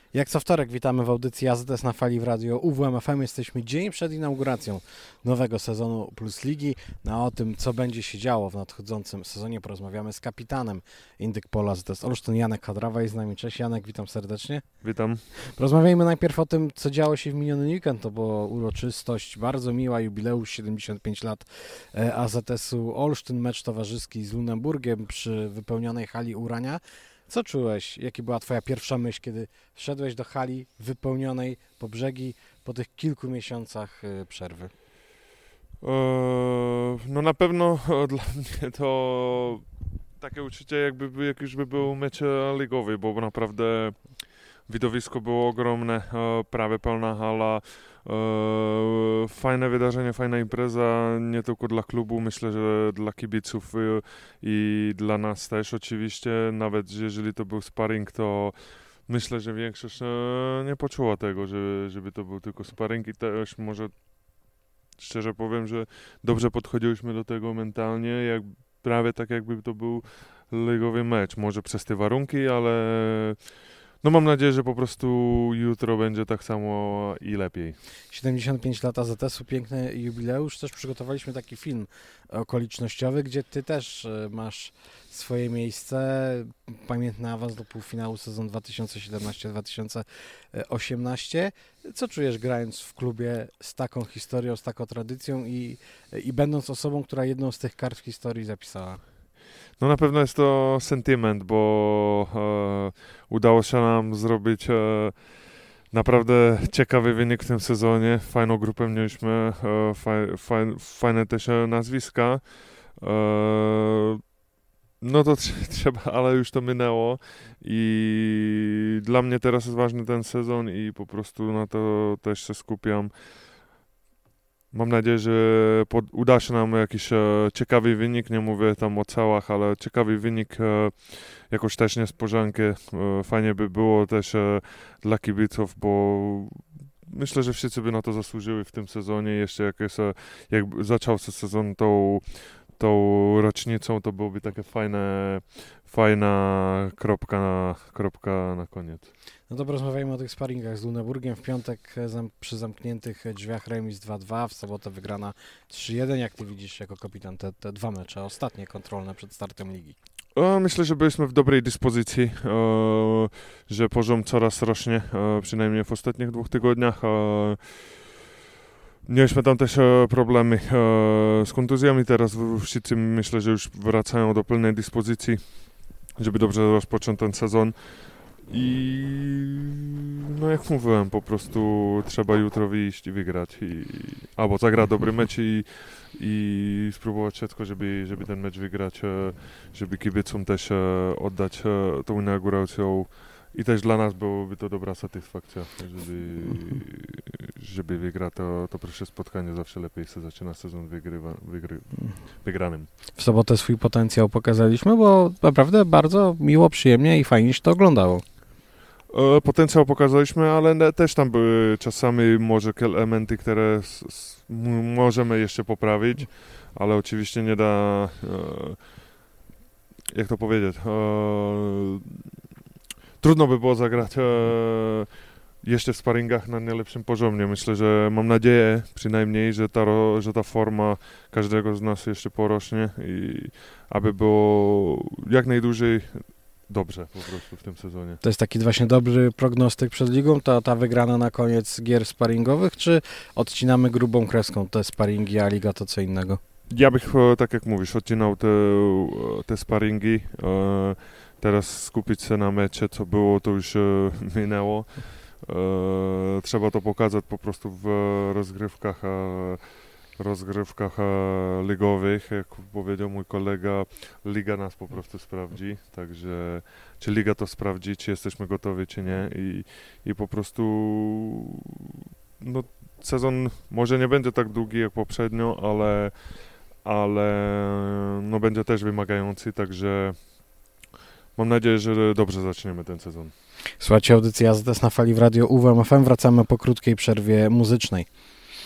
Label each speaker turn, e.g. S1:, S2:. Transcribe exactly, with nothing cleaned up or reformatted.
S1: Jak co wtorek witamy w audycji A Z S na fali w radio U W M F M. Jesteśmy dzień przed inauguracją nowego sezonu Plus Ligi. No, o tym, co będzie się działo w nadchodzącym sezonie, porozmawiamy z kapitanem Indyk Polo A Z S Olsztyn, Janek Hadrawa jest z nami. Cześć Janek, witam serdecznie.
S2: Witam.
S1: Porozmawiajmy najpierw o tym, co działo się w miniony weekend. To była uroczystość bardzo miła, jubileusz siedemdziesiąt pięć lat A Z S-u Olsztyn, mecz towarzyski z Lunenburgiem przy wypełnionej hali Urania. Co czułeś? Jaka była twoja pierwsza myśl, kiedy wszedłeś do hali wypełnionej po brzegi po tych kilku miesiącach przerwy?
S2: Eee, no na pewno dla mnie to takie uczucie, jakby jak już by był mecz ligowy, bo naprawdę widowisko było ogromne, prawie pełna hala, fajne wydarzenie, fajna impreza, nie tylko dla klubu, myślę, że dla kibiców i dla nas też oczywiście, nawet jeżeli to był sparring, to myślę, że większość nie poczuła tego, że, żeby to był tylko sparring i też może szczerze powiem, że dobrze podchodziliśmy do tego mentalnie, jak, prawie tak jakby to był ligowy mecz, może przez te warunki, ale no mam nadzieję, że po prostu jutro będzie tak samo i lepiej.
S1: siedemdziesiąt pięć lat A Z S-u, piękny jubileusz. Też przygotowaliśmy taki film okolicznościowy, gdzie ty też masz swoje miejsce. Pamiętny awans do półfinału sezon dwa tysiące siedemnaście dwa tysiące osiemnaście. Co czujesz grając w klubie z taką historią, z taką tradycją i, i będąc osobą, która jedną z tych kart w historii zapisała?
S2: No na pewno jest to sentyment, bo e, udało się nam zrobić e, naprawdę ciekawy wynik w tym sezonie. Fajną grupę mieliśmy, e, faj, faj, fajne też nazwiska. E, no to tr- trzeba, ale już to minęło i dla mnie teraz jest ważny ten sezon i po prostu na to też się skupiam. Mam nadzieję, że pod, uda się nam jakiś e, ciekawy wynik, nie mówię tam o całach, ale ciekawy wynik, e, jakoś też niespodziankę. E, fajnie by było też e, dla kibiców, bo myślę, że wszyscy by na to zasłużyły w tym sezonie. Jeszcze jak, jest, e, jak zaczął się sezon tą, tą rocznicą, to byłoby takie fajne, fajna kropka na, kropka na koniec.
S1: No to porozmawiajmy o tych sparingach z Lunenburgiem. W piątek zam, przy zamkniętych drzwiach remis dwa dwa, w sobotę wygrana trzy jeden. Jak ty widzisz jako kapitan te, te dwa mecze, ostatnie kontrolne przed startem ligi?
S2: O, myślę, że byliśmy w dobrej dyspozycji, o, że poziom coraz rośnie, o, przynajmniej w ostatnich dwóch tygodniach. O, mieliśmy tam też o, problemy o, z kontuzjami, teraz wszyscy myślę, że już wracają do pełnej dyspozycji, żeby dobrze rozpocząć ten sezon. I no jak mówiłem, po prostu trzeba jutro wyjść i wygrać, i, albo zagrać dobry mecz i, i spróbować wszystko, żeby, żeby ten mecz wygrać, żeby kibicom też oddać tą inauguracją i też dla nas byłoby to dobra satysfakcja, żeby, żeby wygrać to, to pierwsze spotkanie, zawsze lepiej się zaczyna sezon wygrywa, wygry, wygranym.
S1: W sobotę swój potencjał pokazaliśmy, bo naprawdę bardzo miło, przyjemnie i fajnie się to oglądało.
S2: Potencjał pokazaliśmy, ale też tam były czasami może elementy, które s- s- m- możemy jeszcze poprawić, ale oczywiście nie da, e, jak to powiedzieć, e, trudno by było zagrać e, jeszcze w sparingach na najlepszym poziomie. Myślę, że mam nadzieję przynajmniej, że ta, ro, że ta forma każdego z nas jeszcze porośnie i aby było jak najdłużej dobrze po prostu w tym sezonie.
S1: To jest taki właśnie dobry prognostyk przed ligą, to ta wygrana na koniec gier sparingowych, czy odcinamy grubą kreską te sparingi, a liga to co innego?
S2: Ja bych, tak jak mówisz, odcinał te, te sparingi, teraz skupić się na mecze, co było, to już minęło. Trzeba to pokazać po prostu w rozgrywkach, rozgrywkach ligowych, jak powiedział mój kolega, liga nas po prostu sprawdzi, także czy liga to sprawdzi, czy jesteśmy gotowi, czy nie i, i po prostu no, sezon może nie będzie tak długi jak poprzednio, ale, ale no, będzie też wymagający, także mam nadzieję, że dobrze zaczniemy ten sezon.
S1: Słuchajcie, audycja A Z S na fali w radio U W M F M. Wracamy po krótkiej przerwie muzycznej.